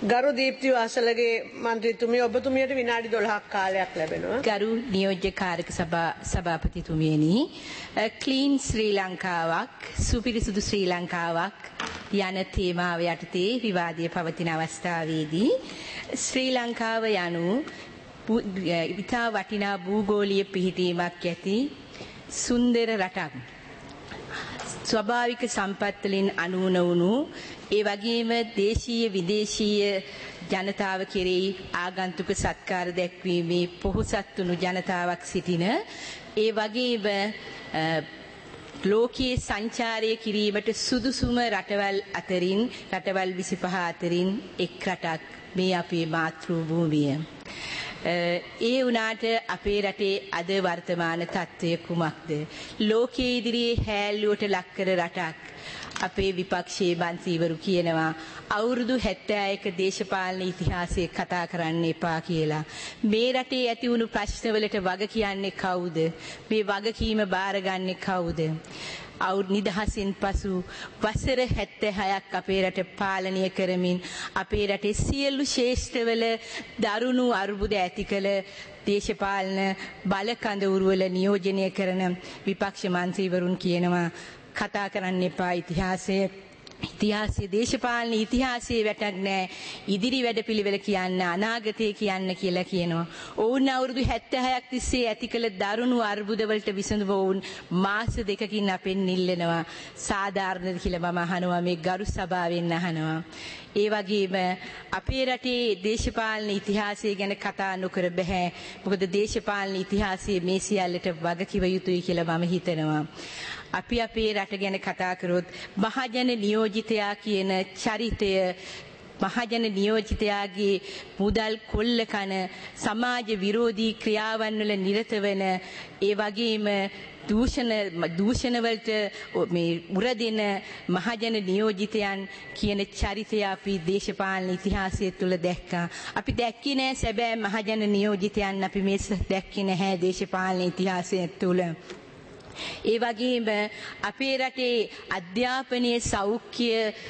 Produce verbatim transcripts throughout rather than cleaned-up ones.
ගරු දීප්ති වාසලගේ මන්ත්‍රීතුමිය ඔබතුමියට විනාඩි දොළහක් කාලයක් ලැබෙනවා. ගරු නියෝජ්‍ය කාර්යක සභා සභාපතිතුමියනි, ක්ලීන් ශ්‍රී ලංකාවක් සුපිරිසුදු ශ්‍රී ලංකාවක් යන තේමාව යටතේ විවාදය පවතින අවස්ථාවේදී ශ්‍රී ලංකාව යනු ඉතා වටිනා භූගෝලීය පිහිටීමක් ඇති සුන්දර රටක්. ස්වභාවික සම්පත් වලින් අනූන වුණු ඒ වගේම දේශීය විදේශීය ජනතාව කෙරෙහි ආගන්තුක සත්කාර දැක්වීමේ පොහොසත් වුණු ජනතාවක් සිටින ඒ වගේම ලෝකයේ සංචාරය කිරීමට සුදුසුම රටවල් අතරින් රටවල් විසිපහ අතරින් එක් රටක් මේ අපේ මාතෘ භූමිය. ඒ වුණාට අපේ රටේ අද වර්තමාන තත්ත්වය කුමක්ද? ලෝකයේ ඉදිරියේ හැල්ලුවට ලක්කර රටක්. අපේ විපක්ෂයේ මන්ත්‍රීවරු කියනවා අවුරුදු හැත්තෑයක දේශපාලන ඉතිහාසය කතා කරන්න එපා කියලා. මේ රටේ ඇති වුණු ප්‍රශ්නවලට වග කියන්නේ කවුද? මේ වගකීම බාරගන්නේ කවුද? අවුරුදු නිදහසින් පසු වසර හැත්තෑහයක් අපේ රට පාලනය කරමින් අපේ රටේ සියලු ශේෂ්ඨවල දරුණු අර්බුද ඇති කළ දේශපාලන බලකඳවුරු වල නියෝජනය කරන විපක්ෂ මන්ත්‍රීවරුන් කියනවා කතා කරන්න එපා ඉතිහාසය. ඉතිහාසයේ දේශපාලන ඉතිහාසයේ වැටක් නැහැ. ඉදිරි වැඩපිළිවෙල කියන්න අනාගතය කියන්න කියලා කියනවා. ඔවුන් අවුරුදු හැත්තෑහයක් තිස්සේ ඇති කළ දරුණු අර්බුද වලට විසඳුම ඔවුන් මාස දෙකකින් අපෙන් ඉල්ලනවා. සාධාරණද කියලා මම අහනවා, මේ ගරු සභාවෙන් අහනවා. ඒ වගේම අපේ රටේ දේශපාලන ඉතිහාසය ගැන කතා නොකර බෑ. මොකද දේශපාලන ඉතිහාසයේ මේ සියල්ලට වග කිව යුතුයි කියලා මම හිතනවා. අපි අපේ රට ගැන කතා කරොත් මහජන නියෝජිතයා කියන චරිතය මහජන නියෝජිතයාගේ මුදල් කොල්ල කන සමාජ විරෝධී ක්‍රියාවන් වල නිරත වෙන ඒ වගේම දූෂණ දූෂණ වලට මේ උරදෙන මහජන නියෝජිතයන් කියන චරිතය අපි දේශපාලන ඉතිහාසය තුළ දැක්කා. අපි දැක්කේ නෑ සැබෑ මහජන නියෝජිතයන් අපි මේ දැක්කේ නැහැ දේශපාලන ඉතිහාසය තුළ. ඒ වගේම අපේ රටේ අධ්‍යාපනයේ සෞඛ්‍ය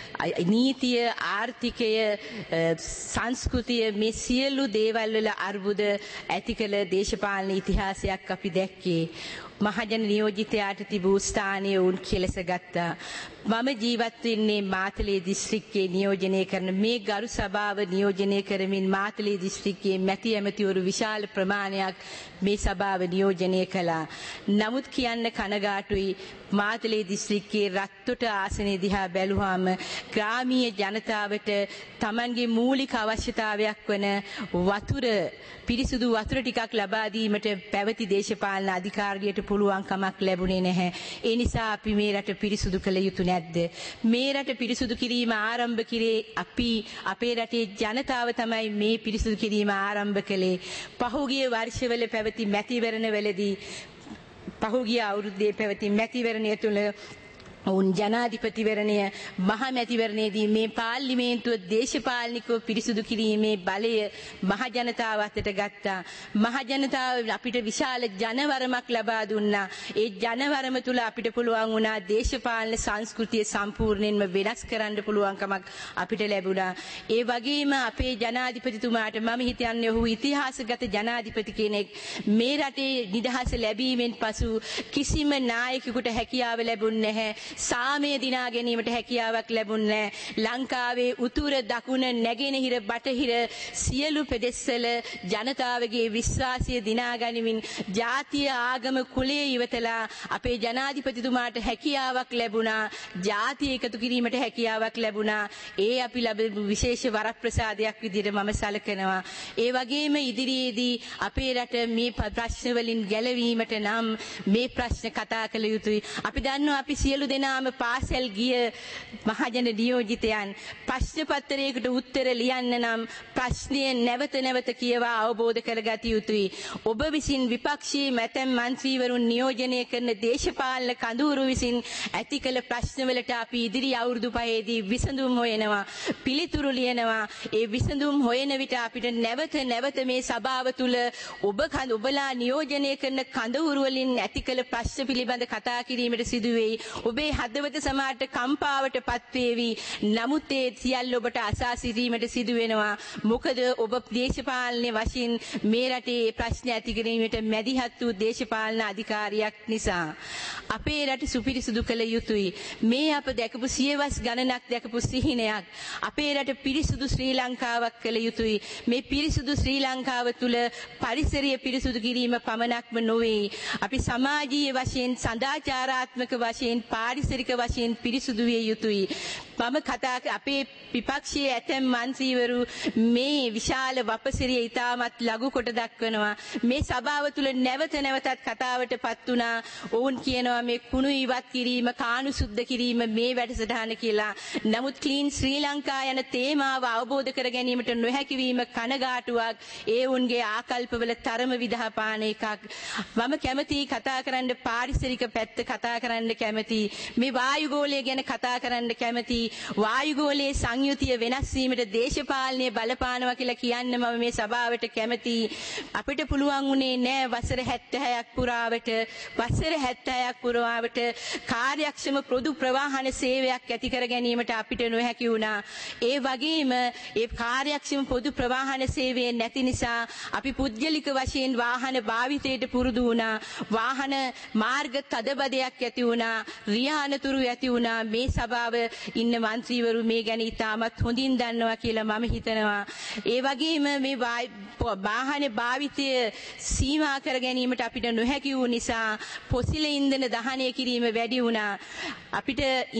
නීතිය ආර්ථිකය සංස්කෘතිය මේ සියලු දේවල් වල අර්බුද ඇති කළ දේශපාලන ඉතිහාසයක් අපි දැක්කේ. මහජන නියෝජිතයාට තිබූ ස්ථානය උන් කෙලස ගත්තා. මම ජීවත් වෙන්නේ මාතලේ දිස්ත්‍රික්කයේ නියෝජනය කරන මේ ගරු සභාව නියෝජනය කරමින් මාතලේ දිස්ත්‍රික්කයේ මැති ඇමතිවරු විශාල ප්‍රමාණයක් මේ සභාව නියෝජනය කළා. නමුත් කියන්න කනගාටුයි මාතලේ දිස්ත්‍රික්කයේ රත්තොට ආසනයේ දිහා බැලුවාම ග්‍රාමීය ජනතාවට Tamanගේ මූලික අවශ්‍යතාවයක් වන වතුර පිරිසුදු වතුර ටිකක් ලබා දීමට පැවති දේශපාලන අධිකාරියට පුළුවන් කමක් ලැබුණේ නැහැ. ඒ නිසා අපි මේ රට පිරිසුදු කළ යුතු නැද්ද? මේ රට පිරිසුදු කිරීම ආරම්භ කිරේ අපි අපේ රටේ ජනතාව තමයි මේ පිරිසුදු කිරීම ආරම්භ කළේ. පහුගිය වර්ෂවල පැවති මැතිවරණවලදී පහුගිය අවුරුද්දේ පැවති මැතිවරණය තුළ උන් ජනාධිපතිවරණය මහ මැතිවරණයේදී මේ පාර්ලිමේන්තුව දේශපාලනිකව පිරිසුදු කිරීමේ බලය මහ ජනතාව අතට ගත්තා. මහ ජනතාව අපිට විශාල ජනවරමක් ලබා දුන්නා. ඒ ජනවරම තුල අපිට පුළුවන් වුණා දේශපාලන සංස්කෘතිය සම්පූර්ණයෙන්ම වෙනස් කරන්න පුළුවන්කමක් අපිට ලැබුණා. ඒ වගේම අපේ ජනාධිපතිතුමාට මම හිතන්නේ ඔහු ඉතිහාසගත ජනාධිපති කෙනෙක්. මේ රටේ නිදහස ලැබීමෙන් පසු කිසිම නායකයෙකුට හැකියාව ලැබුණේ නැහැ. සාමය දිනා ගැනීමට හැකියාවක් ලැබුණේ නැහැ. ලංකාවේ උතුර දකුණ නැගෙනහිර බටහිර සියලු පෙදෙස්වල ජනතාවගේ විශ්වාසය දිනා ගනිමින් ජාතිය ආගම කුලයේ ඉවතලා අපේ ජනාධිපතිතුමාට හැකියාවක් ලැබුණා. ජාතිය එකතු කිරීමට හැකියාවක් ලැබුණා. ඒ අපි ලැබපු විශේෂ වරප්‍රසාදයක් විදිහට මම සැලකනවා. ඒ වගේම ඉදිරියේදී අපේ රට මේ ප්‍රශ්න වලින් ගැලවීමට නම් මේ ප්‍රශ්න කතා කළ යුතුයි. අපි දන්නවා අපි සියලු දෙනාම පාසල් ගිය මහජන නියෝජිතයන් ප්‍රශ්න පත්‍රයකට උත්තර ලියන්න නම් ප්‍රශ්නය නැවත නැවත කියවා අවබෝධ කරගත යුතුයි. ඔබ විසින් විපක්ෂයේ මැතැම් මන්ත්‍රීවරුන් නියෝජනය කරන දේශපාලන කඳවුරු විසින් ඇති කළ ප්‍රශ්නවලට අපි ඉදිරි අවුරුදු පහේදී විසඳුම් හොයනවා, පිළිතුරු ලියනවා. ඒ විසඳුම් හොයන විට අපිට නැවත නැවත මේ සභාව තුළ ඔබ ඔබලා නියෝජනය කරන කඳවුරු වලින් ඇති කළ ප්‍රශ්න පිළිබඳ කතා කිරීමට සිදු වෙයි. ඔබේ හදවත සමාජයට කම්පාවට පත්වේවි. නමුත් ඒ සියල්ල ඔබට අසා සිටීමට සිදු වෙනවා. මොකද ඔබ දේශපාලන වශයෙන් මේ රටේ ප්‍රශ්න ඇති කිරීමට මැදිහත් වූ දේශපාලන අධිකාරියක් නිසා අපේ රට සුපිරිසුදු කළ යුතුයි. මේ අප දැකපු සියවස් ගණනක් දැකපු සිහිනයක්. අපේ රට පිරිසුදු ශ්‍රී ලංකාවක් කළ යුතුයි. මේ පිරිසුදු ශ්‍රී ලංකාව තුළ පරිසරය පිරිසුදු කිරීම පමණක්ම නොවේ. අපි සමාජීය වශයෙන් සදාචාරාත්මක වශයෙන් පාරිසරික වශයෙන් පිරිසුදු විය යුතුයි. මම කතා අපේ විපක්ෂයේ ඇතැම් මන්ත්‍රීවරු මේ විශාල වපසිරිය ඉතාමත් ලඝු කොට දක්වනවා. මේ සභාව තුළ නැවත නැවතත් කතාවටපත් වුණා. ඔවුන් කියනවා මේ කුණු ඉවත් කිරීම, කාණු සුද්ධ කිරීම මේ වැඩසටහන කියලා. නමුත් ක්ලීන් ශ්‍රී ලංකා යන තේමාව අවබෝධ කර ගැනීමට නොහැකි වීම කනගාටුවක්. ඒ උන්ගේ ආකල්පවල තරම විදහාපාන එකක්. මම කැමති කතා කරන්න පාරිසරික පැත්ත කතා කරන්න කැමති. මේ වායුගෝලය ගැන කතා කරන්න කැමති. වායුගෝලයේ සංයුතිය වෙනස් වීමට දේශපාලනය බලපානවා කියලා කියන්න මම මේ සභාවට කැමති. අපිට පුළුවන් උනේ නෑ වසර හැත්තෑයක් පුරාවට වසර හැත්තෑයක් පුරාවට කාර්යක්ෂම පොදු ප්‍රවාහන සේවයක් ඇති කර ගැනීමට අපිට නොහැකි වුණා. ඒ වගේම ඒ කාර්යක්ෂම පොදු ප්‍රවාහන සේවය නැති නිසා අපි පුද්ගලික වශයෙන් වාහන භාවිතයට පුරුදු වුණා. වාහන මාර්ග තදබදයක් ඇති වුණා. රියානතුරු ඇති වුණා. මේ සභාව ඉන්න මන්ත්‍රීවරු මේ ගැන ඉතාමත් හොඳින් දන්නවා කියලා මම හිතනවා. ඒ වගේම මේ වාහන භාවිතය සීමා කර ගැනීමට අපිට නොහැකි වූ නිසා පොසිල ඉන්ධන දහනය කිරීම වැඩි වුණා. අපිට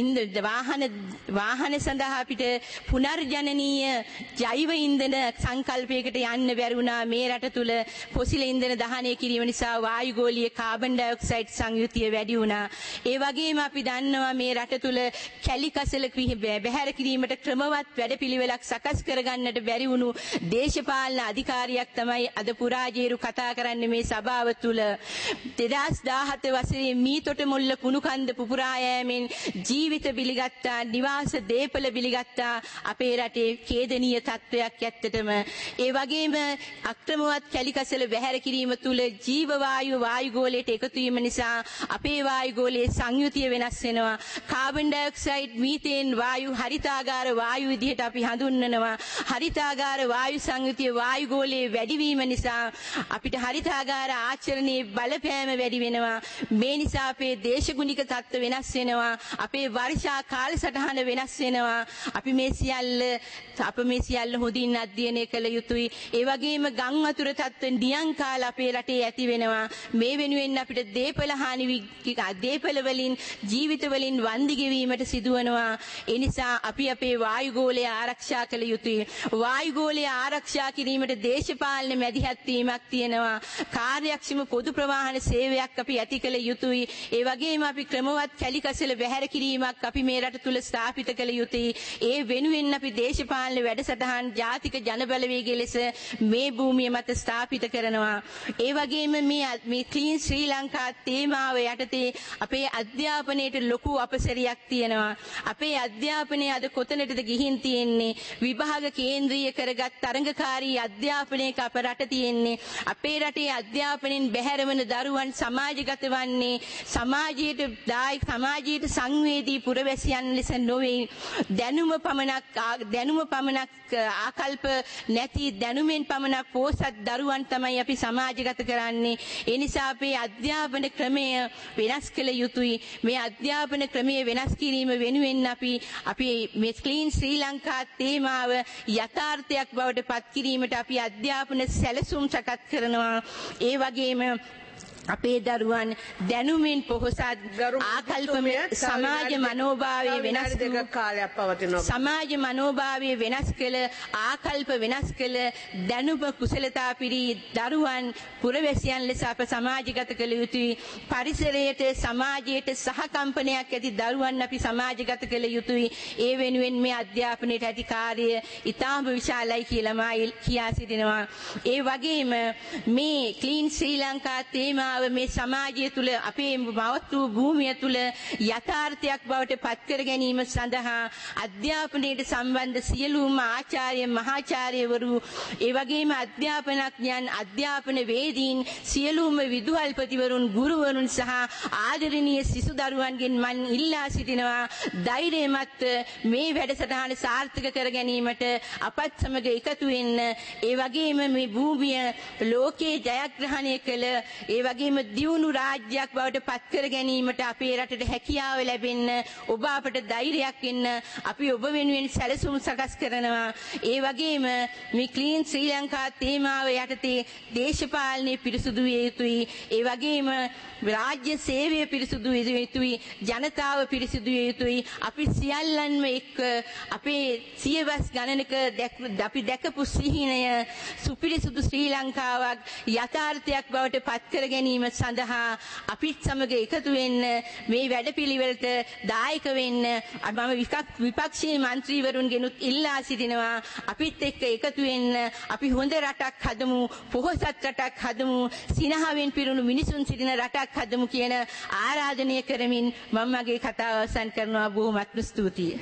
වාහන වාහන සඳහා අපිට පුනර්ජනනීය ජෛව ඉන්ධන සංකල්පයකට යන්න බැරි වුණා. මේ රට තුල පොසිල ඉන්ධන දහනය කිරීම නිසා වායුගෝලීය කාබන් ඩයොක්සයිඩ් සංයුතිය වැඩි වුණා. ඒ වගේම අපි දන්නවා මේ රට තුල කැලි කසල බැහැර කිරීමට ක්‍රමවත් වැඩපිළිවෙලක් සකස් කරගන්නට බැරි වුණු දේශපාලන අධිකාරියක් තමයි අද පුරාජේරු කතා කරන්නේ මේ සභාව තුල. දෙදාස් දාහත වසරේ මීතොට මුල්ල කුණුකන්ද පුපුරා යෑමෙන් ජීවිත බිලිගත්තා, නිවාස දීපල බිලිගත්තා අපේ රටේ ඛේදනීය තත්වයක් ඇත්තටම. ඒ වගේම අක්‍රමවත් කැලි කසල බැහැර කිරීම තුල ජීව වායු වායුගෝලයට එකතු වීම නිසා අපේ වායුගෝලයේ සංයුතිය වෙනස් වෙනවා. කාබන් ඩයොක්සයිඩ්, මීතේන් වායු හරිතාගාර වායු විදිහට අපි හඳුන්වනවා. හරිතාගාර වායු සංයුතිය වායුගෝලයේ වැඩිවීම නිසා අපිට හරිතාගාර ආචරණයේ බලපෑම වැඩි වෙනවා. මේ නිසා අපේ දේශගුණික තත්ත්ව වෙනස් වෙනවා. අපේ වර්ෂා කාලසටහන වෙනස් වෙනවා. අපි මේ සියල්ල අප මේ සියල්ල හොඳින් අධ්‍යයනය කළ යුතුයි. ඒ වගේම ගම් වතුර තත්ත්ව නියං කාල අපේ රටේ ඇති වෙනවා. මේ වෙනුවෙන් අපිට දීපල හානි දීපල වලින් ජීවිත වලින් වන්දි ගෙවීමට සිදුවනවා. ඒ නිසා අපි අපේ වායුගෝලය ආරක්ෂා කළ යුතුයි. වායුගෝලය ආරක්ෂා කිරීමට දේශපාලන මැදිහත් වීමක් තියෙනවා. කාර්යක්ෂම පොදු ප්‍රවාහන සේවයක් අපි ඇති කළ යුතුයි. ඒ වගේම අපි ක්‍රමවත් කැලි කසල බැහැර කිරීමක් අපි මේ රට තුල ස්ථාපිත කළ යුතුයි. ඒ වෙනුවෙන් අපි දේශපාලන වැඩසටහන් ජාතික ජනබලවේගය ලෙස මේ භූමිය මත ස්ථාපිත කරනවා. ඒ වගේම මේ මේ ක්ලීන් ශ්‍රී ලංකා තේමාව යටතේ අපේ අධ්‍යාපනයේට ලොකු අපසරියක් තියෙනවා. අපේ අධ්‍යාපනය අද කොතනටද ගිහින් තියෙන්නේ? විභාග කේන්ද්‍රීය කරගත් තරඟකාරී අධ්‍යාපනයක අප රට තියෙන්නේ. අපේ රටේ අධ්‍යාපනයෙන් බැහැර වන දරුවන් සමාජගත වන්නේ සමාජයට දායක සමාජයට සංවේදී පුරවැසියන් ලෙස නොවේ. දැනුම පමණක් දැනුම පමණක් ආකල්ප නැති දැනුමෙන් පමණක් පෝසත් දරුවන් තමයි අපි සමාජගත කරන්නේ. ඒ නිසා අපේ අධ්‍යාපන ක්‍රමය වෙනස් කළ යුතුයි. මේ අධ්‍යාපන ක්‍රමය වෙනස් කිරීම වෙනුවෙන් අපි අපි මේ ක්ලීන් ශ්‍රී ලංකා තේමාව යථාර්ථයක් බවට පත් කිරීමට අපි අධ්‍යාපන සැලසුම් සකස් කරනවා. ඒ වගේම අපේ දරුවන් දැනුමින් පොහොසත් ආකල්පමය සමාජ මනෝභාවය වෙනස් කාලයක් පවතිනවා. සමාජ මනෝභාවය වෙනස් කළ ආකල්ප වෙනස් කළ දැනුම කුසලතා පිරි දරුවන් පුරවැසියන් ලෙස අප සමාජගත කළ යුතුයි. පරිසරයට සමාජයට සහකම්පනයක් ඇති දරුවන් අපි සමාජගත කළ යුතුයි. ඒ වෙනුවෙන් මේ අධ්‍යාපනයට ඇති කාර්යය ඉතාම විශාලයි කියලා මා කියා සිටිනවා. ඒ වගේම මේ ක්ලීන් ශ්‍රී ලංකා තේමා තේමාව මේ සමාජය තුළ අපේ මාතෘ භූමිය තුළ යථාර්ථයක් බවට පත් කර ගැනීම සඳහා අධ්‍යාපනයට සම්බන්ධ සියලුම ආචාර්ය මහාචාර්යවරු ඒ වගේම අධ්‍යාපනඥයන් අධ්‍යාපන වේදීන් සියලුම විදුහල්පතිවරුන් ගුරුවරුන් සහ ආදරණීය සිසු දරුවන්ගෙන් මම ඉල්ලා සිටිනවා ධෛර්යමත් මේ වැඩසටහන සාර්ථක කර ගැනීමට අපත් සමග එකතු වෙන්න ඒ වගේම මේ භූමිය ලෝකේ ජයග්‍රහණය කළ ඒ වගේම දියුණු රාජ්‍යයක් බවට පත් කර ගැනීමට අපේ රටට හැකියාව ලැබෙන්න ඔබ අපට ධෛර්යයක් වෙන්න අපි ඔබ වෙනුවෙන් සැලසුම් සකස් කරනවා ඒ වගේම මේ ක්ලීන් ශ්‍රී ලංකා තේමාව යටතේ දේශපාලනයේ පිරිසුදු විය යුතුයි ඒ වගේම රාජ්‍ය සේවය පිරිසුදු විය යුතුයි ජනතාව පිරිසුදු විය යුතුයි අපි සියල්ලන්ම එක්ක අපේ සියවස් ගණනක අපි දැකපු සිහිනය සුපිරිසුදු ශ්‍රී ලංකාවක් යථාර්ථයක් බවට පත් කර ගැනීම සඳහා අපිත් සමග එකතු වෙන්න මේ වැඩපිළිවෙලට දායක වෙන්න මම විපක්ෂයේ മന്ത്രിවරුන්ගෙනුත් ඉල්ලා සිටිනවා අපිත් එක්ක එකතු වෙන්න අපි හොඳ රටක් හදමු පොහොසත් රටක් හදමු සිනහවෙන් පිරුණු මිනිසුන් සිටින රටක් හදමු කියන ආරාධනය කරමින් මම මගේ කතාව අවසන් කරනවා බොහොමත්ම ස්තුතියි